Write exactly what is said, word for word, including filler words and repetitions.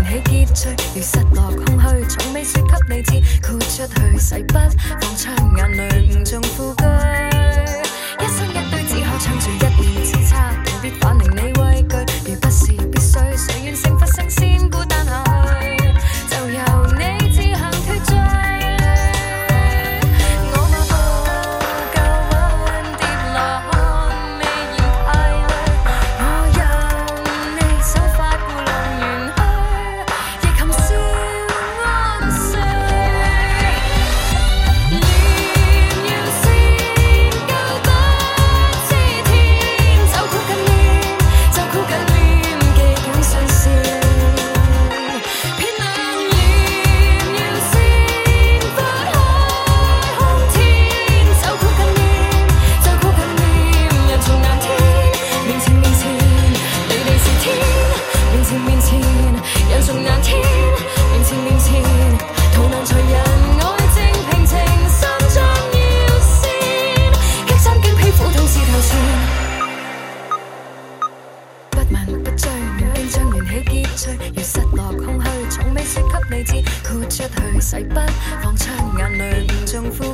燃起結聚，如失落空虛，從未說給你知，豁出去，誓不放槍，眼淚誤中呼吸。一生一堆只可撐住一念之差，逃別反令你畏懼，如不是必須，誰願成佛成仙孤單下去，就由你自行脱罪。我馬步夠穩跌落看未嫌太累，我任你想發故弄玄虛，亦含笑安睡。連要先夠不知天，就箍緊臉，就箍緊臉，記緊相思。偏冷臉要先撥開空天，就箍緊臉，就箍緊臉，人從藍天，面前面前，你哋是天，面前面前，人從藍天，面前面前，圖難隨人愛正平靜，心中要先，激心經皮膚痛是頭前。不問不追，明冰將燃起結聚，如失落空虛，從未說給你知，豁出去，誓不放槍，眼淚誤中呼